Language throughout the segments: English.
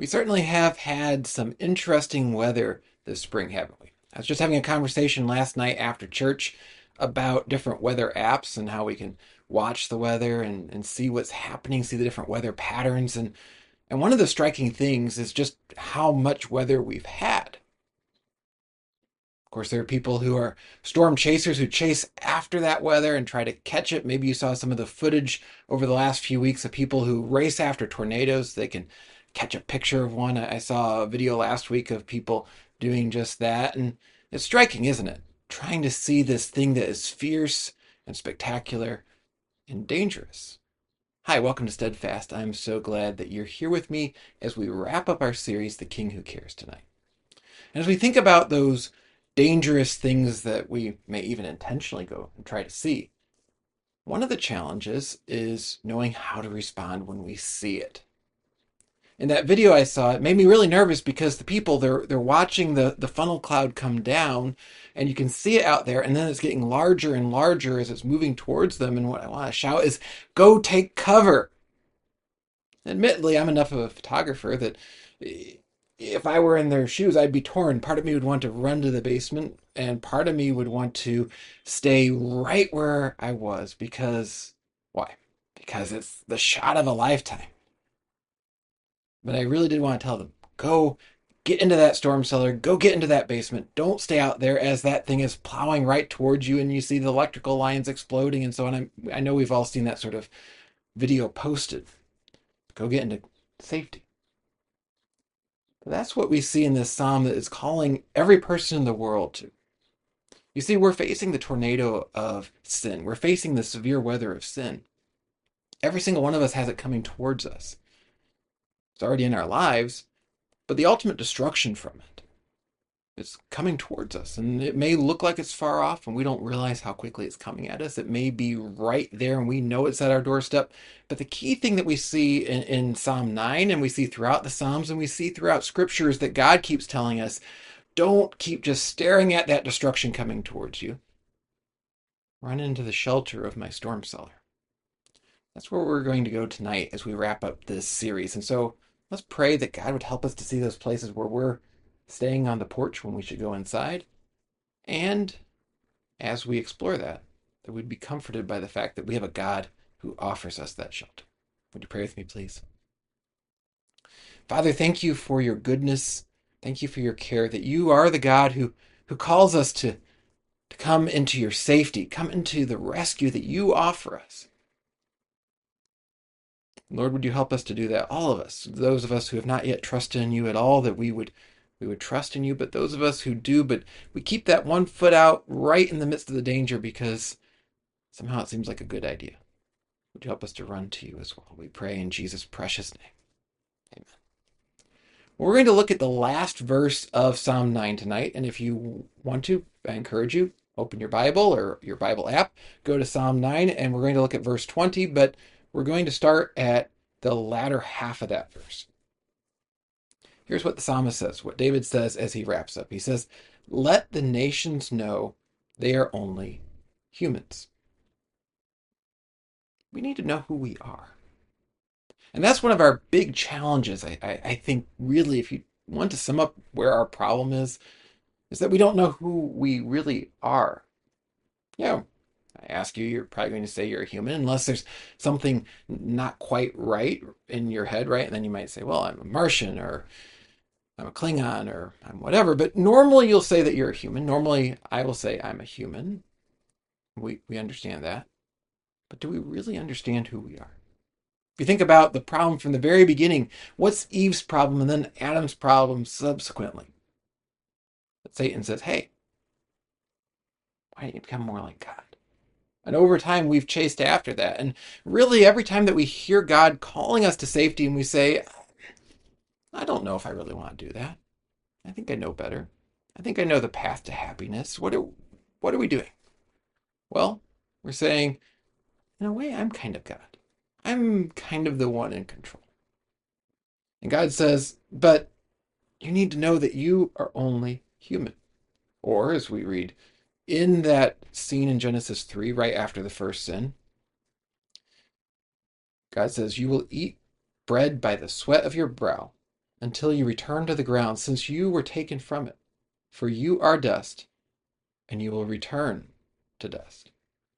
certainly have had some interesting weather this spring, haven't we? I was just having a conversation last night after church about different weather apps and how we can watch the weather and see what's happening, see the different weather patterns. And one of the striking things is just how much weather we've had. Of course, there are people who are storm chasers who chase after that weather and try to catch it. Maybe you saw some of the footage over the last few weeks of people who race after tornadoes. They can catch a picture of one. I saw a video last week of people doing just that. And it's striking, isn't it? Trying to see this thing that is fierce and spectacular and dangerous. Hi, welcome to Steadfast. I'm so glad that you're here with me as we wrap up our series, The King Who Cares, tonight. And as we think about those dangerous things that we may even intentionally go and try to see, one of the challenges is knowing how to respond when we see it. In that video I saw, it made me really nervous because the people, they're watching the funnel cloud come down, and you can see it out there, and then it's getting larger and larger as it's moving towards them. And what I want to shout is, go take cover. Admittedly, I'm enough of a photographer that if I were in their shoes, I'd be torn. Part of me would want to run to the basement, and part of me would want to stay right where I was because, why? Because it's the shot of a lifetime. But I really did want to tell them, go get into that storm cellar, go get into that basement. Don't stay out there as that thing is plowing right towards you and you see the electrical lines exploding and so on. I know we've all seen that sort of video posted. Go get into safety. But that's what we see in this psalm that is calling every person in the world to. You see, we're facing the tornado of sin. We're facing the severe weather of sin. Every single one of us has it coming towards us. It's already in our lives, but the ultimate destruction from it is coming towards us. And it may look like it's far off and we don't realize how quickly it's coming at us. It may be right there and we know it's at our doorstep. But the key thing that we see in Psalm 9 and we see throughout the Psalms and we see throughout Scripture is that God keeps telling us, don't keep just staring at that destruction coming towards you. Run into the shelter of my storm cellar. That's where we're going to go tonight as we wrap up this series. And so let's pray that God would help us to see those places where we're staying on the porch when we should go inside. And as we explore that we'd be comforted by the fact that we have a God who offers us that shelter. Would you pray with me, please? Father, thank you for your goodness. Thank you for your care, that you are the God who calls us to come into your safety, come into the rescue that you offer us. Lord, would you help us to do that? All of us, those of us who have not yet trusted in you at all, that we would trust in you, but those of us who do, but we keep that one foot out right in the midst of the danger because somehow it seems like a good idea. Would you help us to run to you as well? We pray in Jesus' precious name. Amen. Well, we're going to look at the last verse of Psalm 9 tonight, and if you want to, I encourage you, open your Bible or your Bible app, go to Psalm 9, and we're going to look at verse 20, but we're going to start at the latter half of that verse. Here's what the psalmist says, what David says as he wraps up. He says, let the nations know they are only humans. We need to know who we are. And that's one of our big challenges, I think, really, if you want to sum up where our problem is that we don't know who we really are. Yeah. I ask you, you're probably going to say you're a human, unless there's something not quite right in your head, right? And then you might say, well, I'm a Martian, or I'm a Klingon, or I'm whatever. But normally you'll say that you're a human. Normally I will say I'm a human. We understand that. But do we really understand who we are? If you think about the problem from the very beginning, what's Eve's problem and then Adam's problem subsequently? But Satan says, hey, why don't you become more like God? And over time, we've chased after that. And really, every time that we hear God calling us to safety and we say, I don't know if I really want to do that. I think I know better. I think I know the path to happiness. What are we doing? Well, we're saying, in a way, I'm kind of God. I'm kind of the one in control. And God says, but you need to know that you are only human. Or, as we read, in that scene in Genesis 3, right after the first sin, God says, you will eat bread by the sweat of your brow until you return to the ground, since you were taken from it. For you are dust, and you will return to dust.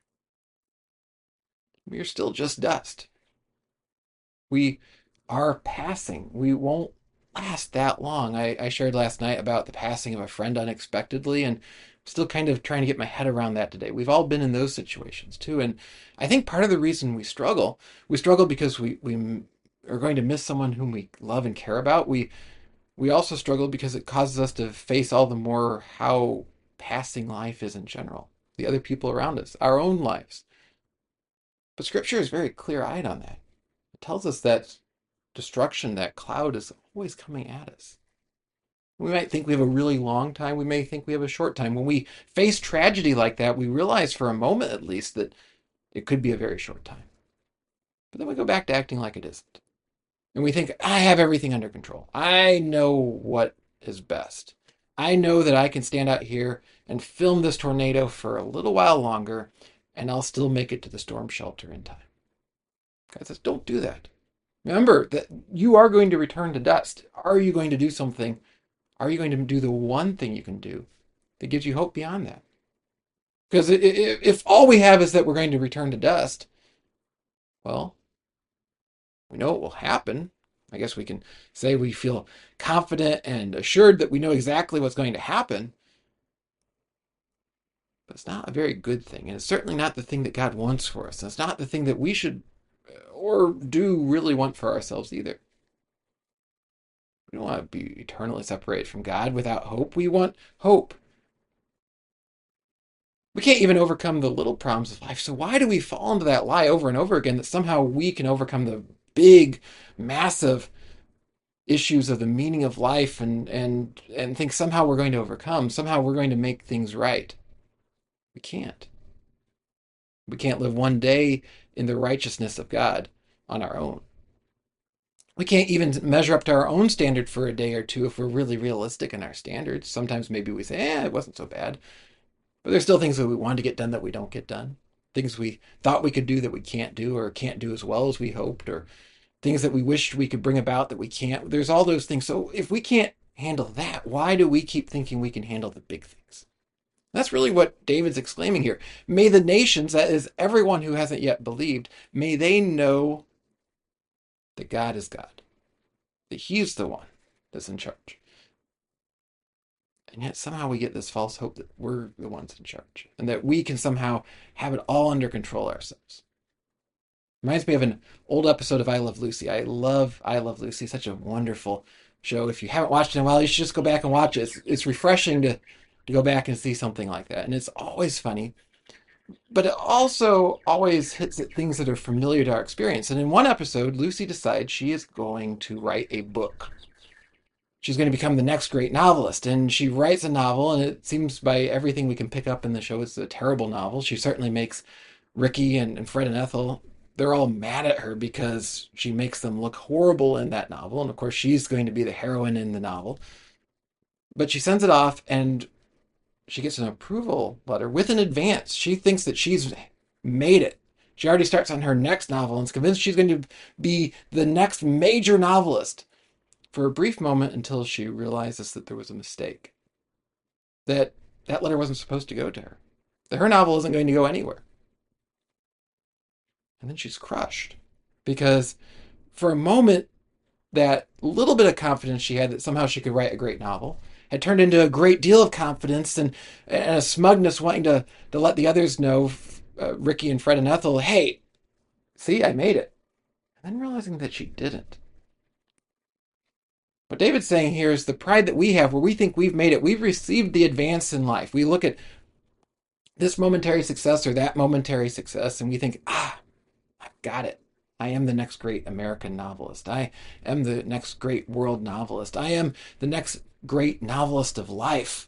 We are still just dust. We are passing. We won't last that long. I shared last night about the passing of a friend unexpectedly, and I'm still kind of trying to get my head around that today. We've all been in those situations too. And I think part of the reason we struggle because we are going to miss someone whom we love and care about. We also struggle because it causes us to face all the more how passing life is in general, the other people around us, our own lives. But scripture is very clear-eyed on that. It tells us that destruction, that cloud is always coming at us. We might think we have a really long time. We may think we have a short time. When we face tragedy like that, we realize for a moment at least that it could be a very short time. But then we go back to acting like it isn't. And we think, I have everything under control. I know what is best. I know that I can stand out here and film this tornado for a little while longer, and I'll still make it to the storm shelter in time. God says, don't do that. Remember that you are going to return to dust. Are you going to do something? Are you going to do the one thing you can do that gives you hope beyond that? Because if all we have is that we're going to return to dust, well, we know it will happen. I guess we can say we feel confident and assured that we know exactly what's going to happen. But it's not a very good thing. And it's certainly not the thing that God wants for us. And it's not the thing that we should or do really want for ourselves either. We don't want to be eternally separated from God without hope. We want hope. We can't even overcome the little problems of life. So why do we fall into that lie over and over again that somehow we can overcome the big, massive issues of the meaning of life and think somehow we're going to overcome, somehow we're going to make things right? We can't. We can't live one day in the righteousness of God on our own. We can't even measure up to our own standard for a day or two if we're really realistic in our standards. Sometimes maybe we say, it wasn't so bad. But there's still things that we want to get done that we don't get done. Things we thought we could do that we can't do or can't do as well as we hoped, or things that we wished we could bring about that we can't. There's all those things. So if we can't handle that, why do we keep thinking we can handle the big things? That's really what David's exclaiming here. May the nations, that is everyone who hasn't yet believed, may they know that God is God, that He's the one that's in charge. And yet somehow we get this false hope that we're the ones in charge and that we can somehow have it all under control ourselves. Reminds me of an old episode of I Love Lucy. I Love Lucy. Such a wonderful show. If you haven't watched it in a while, you should just go back and watch it. It's refreshing to go back and see something like that. And it's always funny. But it also always hits at things that are familiar to our experience. And in one episode, Lucy decides she is going to write a book. She's going to become the next great novelist. And she writes a novel, and it seems by everything we can pick up in the show, it's a terrible novel. She certainly makes Ricky and Fred and Ethel, they're all mad at her because she makes them look horrible in that novel. And of course, she's going to be the heroine in the novel. But she sends it off, and she gets an approval letter with an advance. She thinks that she's made it. She already starts on her next novel and is convinced she's going to be the next major novelist for a brief moment until she realizes that there was a mistake. That letter wasn't supposed to go to her. That her novel isn't going to go anywhere. And then she's crushed because for a moment, that little bit of confidence she had that somehow she could write a great novel had turned into a great deal of confidence and a smugness wanting to let the others know, Ricky and Fred and Ethel, hey, see, I made it. And then realizing that she didn't. What David's saying here is the pride that we have where we think we've made it. We've received the advance in life. We look at this momentary success or that momentary success and we think, I've got it. I am the next great American novelist. I am the next great world novelist. I am the next great novelist of life.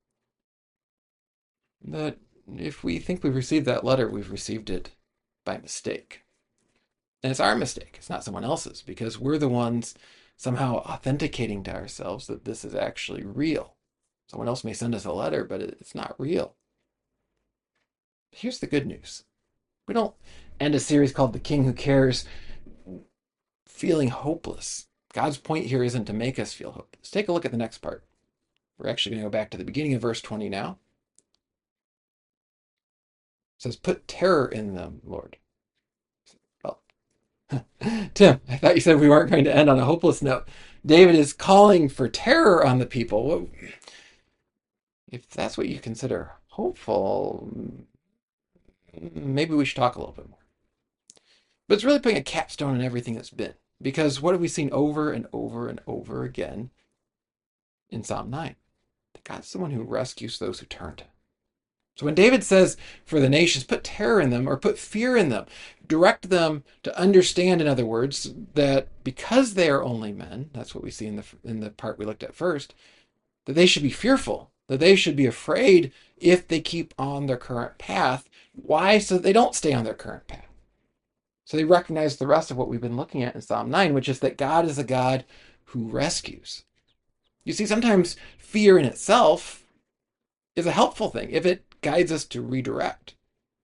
But if we think we've received that letter, we've received it by mistake. And it's our mistake. It's not someone else's, because we're the ones somehow authenticating to ourselves that this is actually real. Someone else may send us a letter, but it's not real. Here's the good news. We don't end a series called The King Who Cares feeling hopeless. God's point here isn't to make us feel hope. Let's take a look at the next part. We're actually going to go back to the beginning of verse 20 now. It says, put terror in them, Lord. Well, Tim, I thought you said we weren't going to end on a hopeless note. David is calling for terror on the people. If that's what you consider hopeful, maybe we should talk a little bit more. But it's really putting a capstone on everything that's been. Because what have we seen over and over and over again in Psalm 9? That God's the one who rescues those who turn to him. So when David says for the nations, put terror in them or put fear in them, direct them to understand, in other words, that because they are only men, that's what we see in the part we looked at first, that they should be fearful, that they should be afraid if they keep on their current path. Why? So that they don't stay on their current path. So they recognize the rest of what we've been looking at in Psalm 9, which is that God is a God who rescues. You see, sometimes fear in itself is a helpful thing if it guides us to redirect.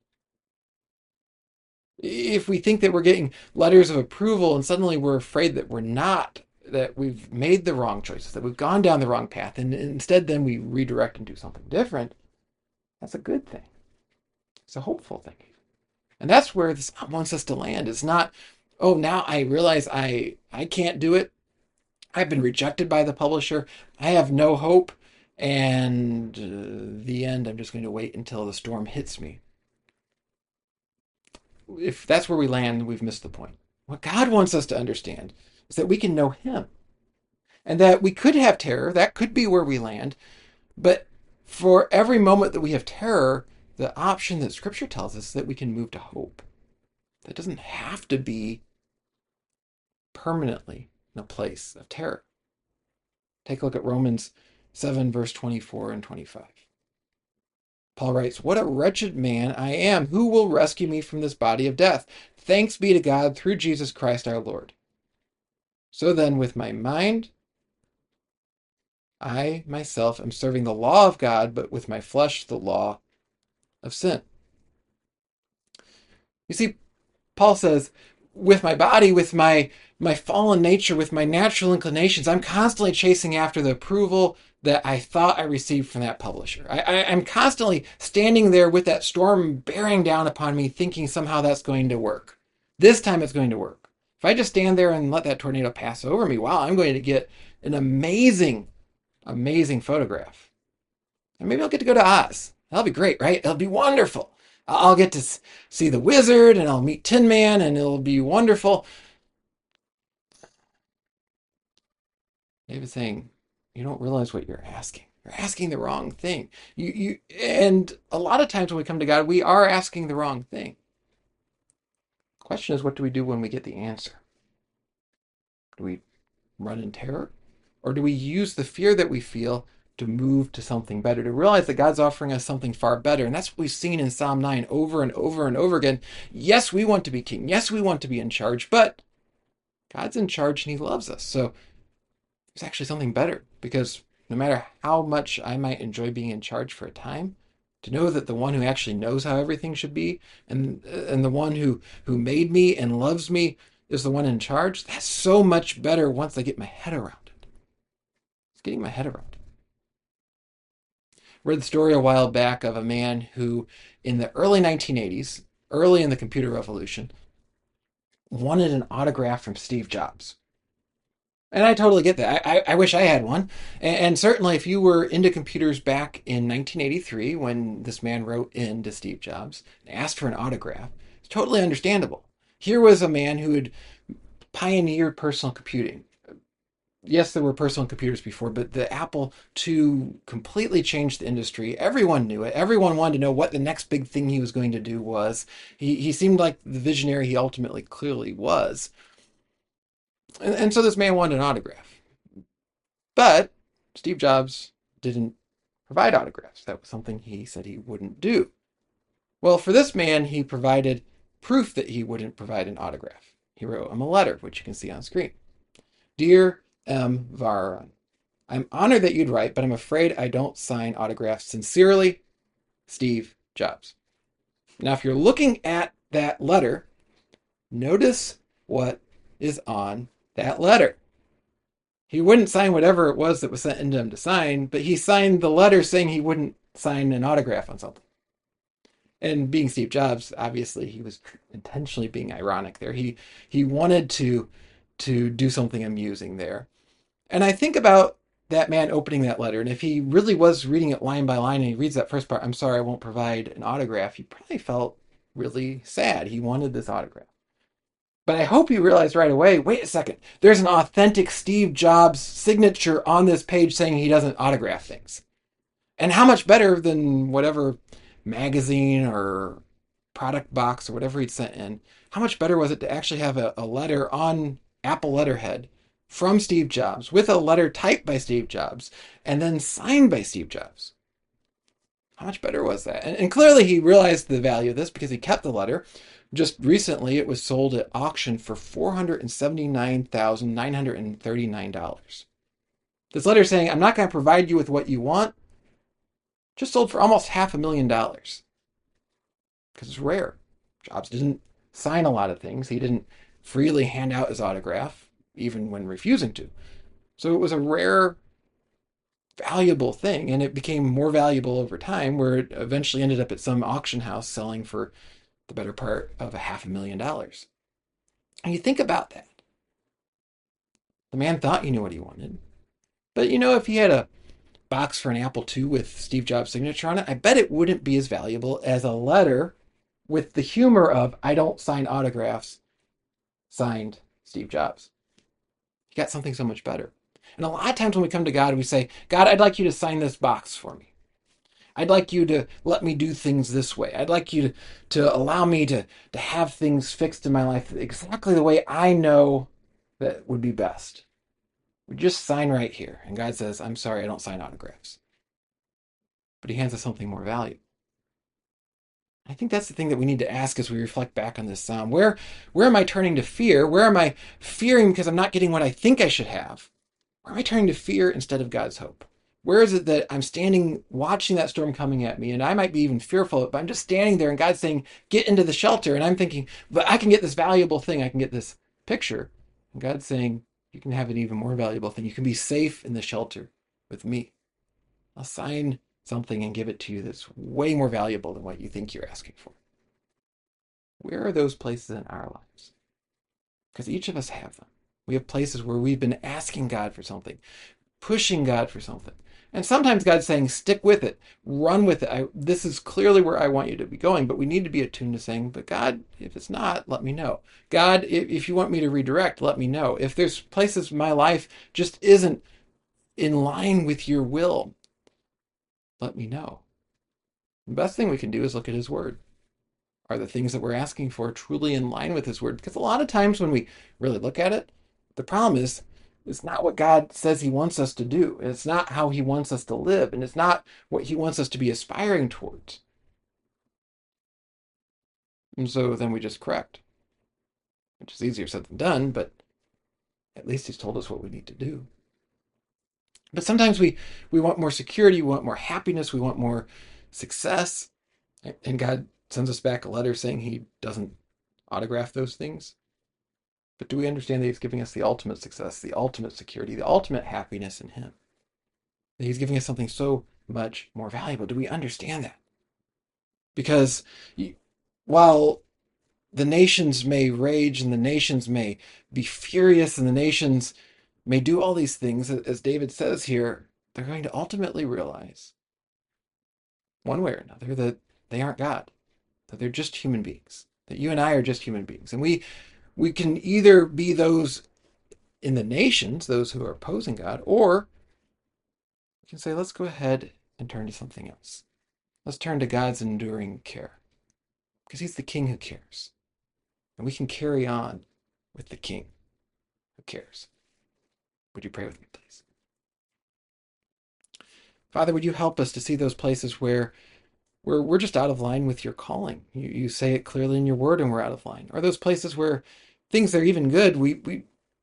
If we think that we're getting letters of approval and suddenly we're afraid that we're not, that we've made the wrong choices, that we've gone down the wrong path, and instead then we redirect and do something different, that's a good thing. It's a hopeful thing. And that's where this wants us to land. It's not, oh, now I realize I can't do it. I've been rejected by the publisher. I have no hope. And the end, I'm just going to wait until the storm hits me. If that's where we land, we've missed the point. What God wants us to understand is that we can know him. And that we could have terror. That could be where we land. But for every moment that we have terror, the option that Scripture tells us is that we can move to hope. That doesn't have to be permanently in a place of terror. Take a look at Romans 7, verse 24 and 25. Paul writes, what a wretched man I am. Who will rescue me from this body of death? Thanks be to God through Jesus Christ our Lord. So then, with my mind, I myself am serving the law of God, but with my flesh, the law of sin. You see, Paul says, with my body, with my fallen nature, with my natural inclinations, I'm constantly chasing after the approval that I thought I received from that publisher. I'm constantly standing there with that storm bearing down upon me, thinking somehow that's going to work. This time it's going to work. If I just stand there and let that tornado pass over me, wow, I'm going to get an amazing, amazing photograph. And maybe I'll get to go to Oz. That'll be great, right? It'll be wonderful. I'll get to see the wizard and I'll meet Tin Man and it'll be wonderful. David's saying, you don't realize what you're asking. You're asking the wrong thing. And a lot of times when we come to God, we are asking the wrong thing. The question is, what do we do when we get the answer? Do we run in terror? Or do we use the fear that we feel to move to something better, to realize that God's offering us something far better? And that's what we've seen in Psalm 9 over and over and over again. Yes, we want to be king. Yes, we want to be in charge, but God's in charge and he loves us. So there's actually something better, because no matter how much I might enjoy being in charge for a time, to know that the one who actually knows how everything should be and the one who made me and loves me is the one in charge, that's so much better once I get my head around it. It's getting my head around it. Read the story a while back of a man who, in the early 1980s, early in the computer revolution, wanted an autograph from Steve Jobs. And I totally get that. I wish I had one. And certainly if you were into computers back in 1983, when this man wrote in to Steve Jobs and asked for an autograph, it's totally understandable. Here was a man who had pioneered personal computing. Yes, there were personal computers before, but the Apple II completely changed the industry. Everyone knew it. Everyone wanted to know what the next big thing he was going to do was. He seemed like the visionary he ultimately clearly was. And so this man wanted an autograph. But Steve Jobs didn't provide autographs. That was something he said he wouldn't do. Well, for this man, he provided proof that he wouldn't provide an autograph. He wrote him a letter, which you can see on screen. Dear M. Varon, I'm honored that you'd write, but I'm afraid I don't sign autographs. Sincerely, Steve Jobs. Now, if you're looking at that letter, notice what is on that letter. He wouldn't sign whatever it was that was sent into him to sign, but he signed the letter saying he wouldn't sign an autograph on something. And being Steve Jobs, obviously he was intentionally being ironic there. He wanted to do something amusing there. And I think about that man opening that letter, and if he really was reading it line by line and he reads that first part, I'm sorry, I won't provide an autograph, he probably felt really sad. He wanted this autograph. But I hope he realized right away, wait a second, there's an authentic Steve Jobs signature on this page saying he doesn't autograph things. And how much better than whatever magazine or product box or whatever he'd sent in, how much better was it to actually have a letter on Apple letterhead from Steve Jobs with a letter typed by Steve Jobs and then signed by Steve Jobs? How much better was that? And clearly he realized the value of this because he kept the letter. Just recently, it was sold at auction for $479,939. This letter saying, I'm not going to provide you with what you want, just sold for almost $500,000. Because it's rare. Jobs didn't sign a lot of things. He didn't freely hand out his autograph, even when refusing to. So it was a rare, valuable thing, and it became more valuable over time, where it eventually ended up at some auction house selling for the better part of $500,000. And you think about that. The man thought he knew what he wanted. But if he had a box for an Apple II with Steve Jobs' signature on it, I bet it wouldn't be as valuable as a letter with the humor of, I don't sign autographs, signed Steve Jobs. He got something so much better. And a lot of times when we come to God, we say, God, I'd like you to sign this box for me. I'd like you to let me do things this way. I'd like you to allow me to have things fixed in my life exactly the way I know that would be best. We just sign right here. And God says, I'm sorry, I don't sign autographs. But he hands us something more valuable. I think that's the thing that we need to ask as we reflect back on this psalm. Where am I turning to fear? Where am I fearing because I'm not getting what I think I should have? Where am I turning to fear instead of God's hope? Where is it that I'm standing watching that storm coming at me, and I might be even fearful of it, but I'm just standing there and God's saying, get into the shelter. And I'm thinking, but I can get this valuable thing. I can get this picture. And God's saying, you can have an even more valuable thing. You can be safe in the shelter with me. I'll sign something and give it to you that's way more valuable than what you think you're asking for. Where are those places in our lives? Because each of us have them. We have places where we've been asking God for something, pushing God for something. And sometimes God's saying, stick with it, run with it. This is clearly where I want you to be going, but we need to be attuned to saying, but God, if it's not, let me know. God, if you want me to redirect, let me know. If there's places in my life just isn't in line with your will, let me know. The best thing we can do is look at his word. Are the things that we're asking for truly in line with his word? Because a lot of times when we really look at it, the problem is it's not what God says he wants us to do. It's not how he wants us to live. And it's not what he wants us to be aspiring towards. And so then we just correct, which is easier said than done, but at least he's told us what we need to do. But sometimes we want more security, we want more happiness, we want more success. And God sends us back a letter saying he doesn't autograph those things. But do we understand that he's giving us the ultimate success, the ultimate security, the ultimate happiness in him? That he's giving us something so much more valuable. Do we understand that? Because while the nations may rage and the nations may be furious and the nations may do all these things, as David says here, they're going to ultimately realize, one way or another, that they aren't God, that they're just human beings, that you and I are just human beings. And we can either be those in the nations, those who are opposing God, or we can say, let's go ahead and turn to something else. Let's turn to God's enduring care, because he's the king who cares. And we can carry on with the king who cares. Would you pray with me, please? Father, would you help us to see those places where we're just out of line with your calling? You say it clearly in your word and we're out of line. Or those places where things are even good, we're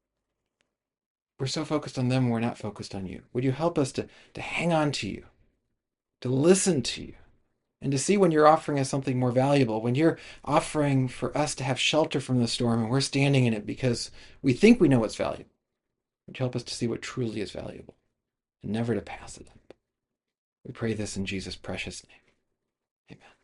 so focused on them, we're not focused on you. Would you help us to hang on to you, to listen to you, and to see when you're offering us something more valuable, when you're offering for us to have shelter from the storm and we're standing in it because we think we know what's valuable. Would you help us to see what truly is valuable and never to pass it up? We pray this in Jesus' precious name. Amen.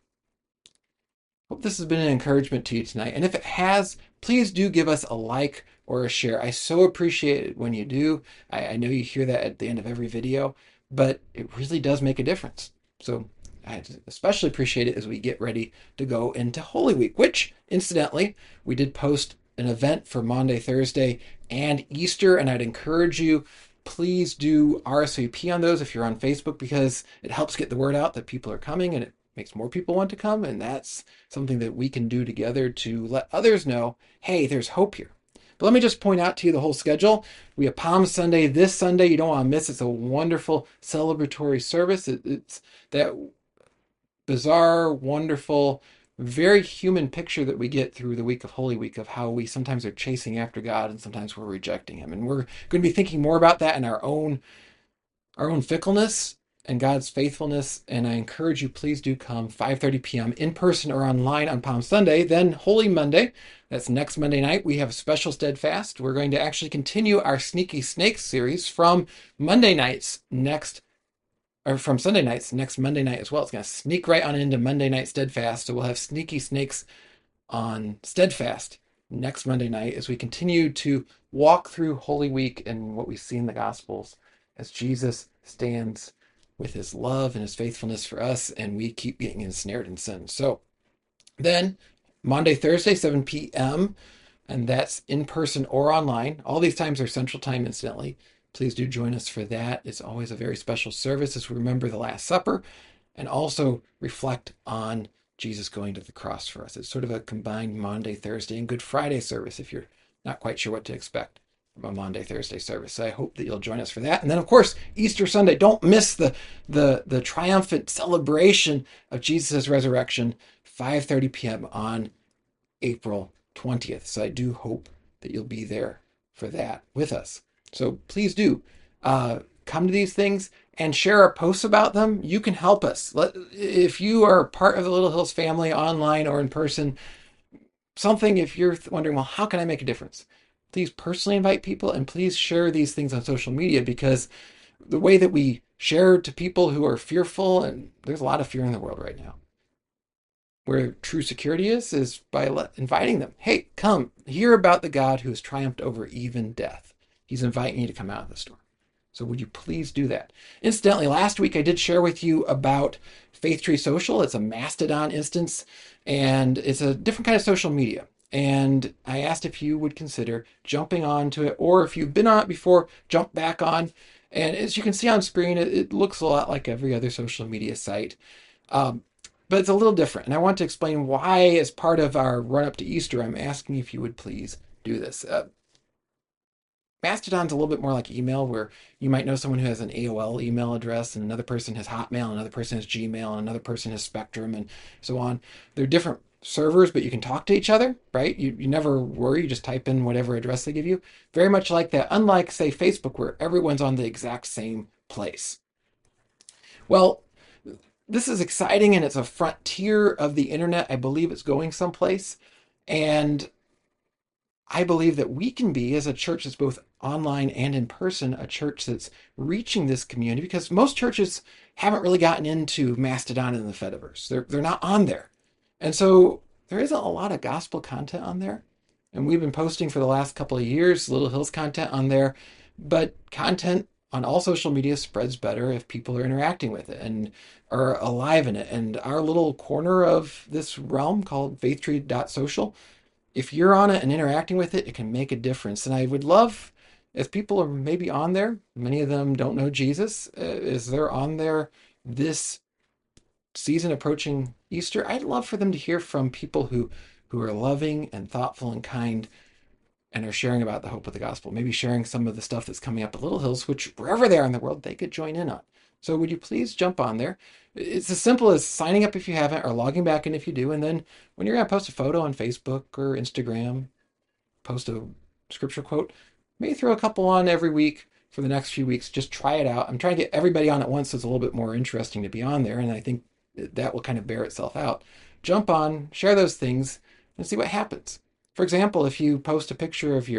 Hope this has been an encouragement to you tonight. And if it has, please do give us a like or a share. I so appreciate it when you do. I know you hear that at the end of every video, but it really does make a difference. So I especially appreciate it as we get ready to go into Holy Week, which, incidentally, we did post an event for Maundy, Thursday, and Easter, and I'd encourage you, please do RSVP on those if you're on Facebook, because it helps get the word out that people are coming, and it makes more people want to come, and that's something that we can do together to let others know, hey, there's hope here. But let me just point out to you the whole schedule. We have Palm Sunday this Sunday. You don't want to miss. It's a wonderful celebratory service. It's that bizarre, wonderful, very human picture that we get through the week of Holy Week of how we sometimes are chasing after God and sometimes we're rejecting him. And we're going to be thinking more about that in our own fickleness and God's faithfulness. And I encourage you, please do come 5:30 p.m. in person or online on Palm Sunday. Then Holy Monday, that's next Monday night, we have a special steadfast. We're going to actually continue our Sneaky Snakes series from Monday nights from Sunday nights next Monday night as well. It's going to sneak right on into Monday night steadfast. So we'll have Sneaky Snakes on steadfast next Monday night as we continue to walk through Holy Week and what we see in the Gospels as Jesus stands with his love and his faithfulness for us, and we keep getting ensnared in sin. So then Monday, Thursday, 7 p.m., and that's in person or online. All these times are Central Time, incidentally. Please do join us for that. It's always a very special service as we remember the Last Supper and also reflect on Jesus going to the cross for us. It's sort of a combined Maundy, Thursday, and Good Friday service if you're not quite sure what to expect from a Maundy, Thursday service. So I hope that you'll join us for that. And then, of course, Easter Sunday. Don't miss the triumphant celebration of Jesus' resurrection, 5:30 p.m. on April 20th. So I do hope that you'll be there for that with us. So please do come to these things and share our posts about them. You can help us. If you are part of the Little Hills family online or in person, if you're wondering, well, how can I make a difference? Please personally invite people and please share these things on social media, because the way that we share to people who are fearful, and there's a lot of fear in the world right now, where true security is by inviting them. Hey, come hear about the God who has triumphed over even death. He's inviting you to come out of the storm. So would you please do that? Incidentally, last week I did share with you about Faith Tree Social. It's a Mastodon instance, and it's a different kind of social media. And I asked if you would consider jumping onto it, or if you've been on it before, jump back on. And as you can see on screen, it looks a lot like every other social media site. But it's a little different. And I want to explain why, as part of our run up to Easter, I'm asking if you would please do this. Mastodon's a little bit more like email, where you might know someone who has an AOL email address, and another person has Hotmail, another person has Gmail, and another person has Spectrum, and so on. They're different servers, but you can talk to each other, right? You never worry. You just type in whatever address they give you. Very much like that, unlike, say, Facebook, where everyone's on the exact same place. Well, this is exciting, and it's a frontier of the internet. I believe it's going someplace. And I believe that we can be, as a church that's both online and in person, a church that's reaching this community, because most churches haven't really gotten into Mastodon and the Fediverse. They're not on there. And so there isn't a lot of gospel content on there. And we've been posting for the last couple of years, Little Hills content on there. But content on all social media spreads better if people are interacting with it and are alive in it. And our little corner of this realm called faithtree.social, if you're on it and interacting with it, it can make a difference. And I would love, if people are maybe on there, many of them don't know Jesus, as they're on there this season approaching Easter, I'd love for them to hear from people who are loving and thoughtful and kind and are sharing about the hope of the gospel, maybe sharing some of the stuff that's coming up at Little Hills, which wherever they are in the world, they could join in on. So would you please jump on there? It's as simple as signing up if you haven't, or logging back in if you do. And then when you're going to post a photo on Facebook or Instagram, post a scripture quote, maybe throw a couple on every week for the next few weeks. Just try it out. I'm trying to get everybody on at once so it's a little bit more interesting to be on there. And I think that will kind of bear itself out. Jump on, share those things, and see what happens. For example, if you post a picture of your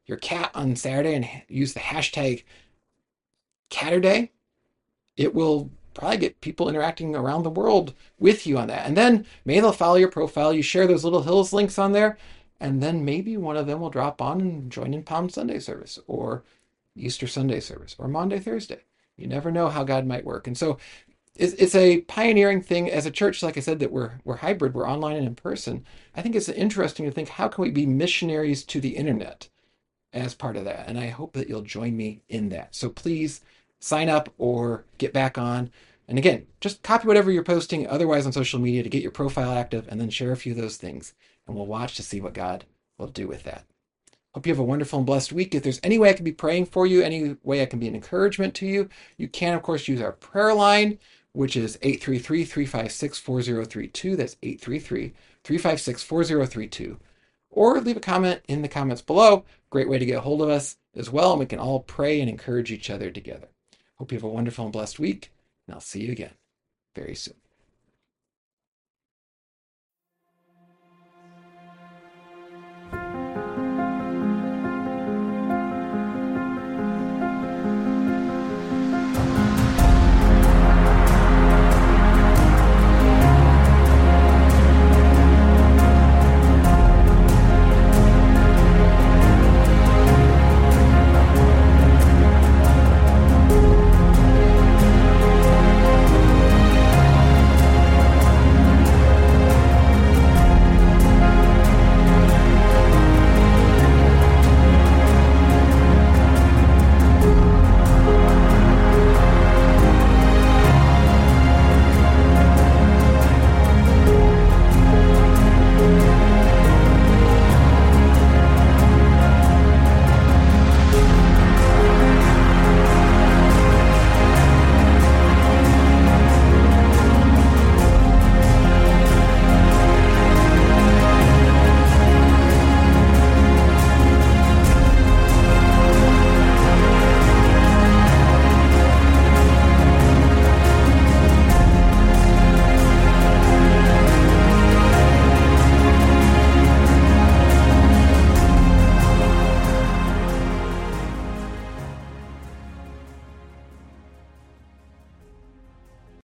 your cat on Saturday and use the hashtag Catterday, it will probably get people interacting around the world with you on that. And then maybe they'll follow your profile. You share those little Hills links on there, and then maybe one of them will drop on and join in Palm Sunday service or Easter Sunday service or Maundy Thursday. You never know how God might work. And so it's a pioneering thing as a church, like I said, that we're hybrid, we're online and in person. I think it's interesting to think, how can we be missionaries to the internet as part of that? And I hope that you'll join me in that. So please sign up or get back on. And again, just copy whatever you're posting otherwise on social media to get your profile active, and then share a few of those things. And we'll watch to see what God will do with that. Hope you have a wonderful and blessed week. If there's any way I can be praying for you, any way I can be an encouragement to you, you can, of course, use our prayer line, which is 833-356-4032. That's 833-356-4032. Or leave a comment in the comments below. Great way to get a hold of us as well, and we can all pray and encourage each other together. Hope you have a wonderful and blessed week, and I'll see you again very soon.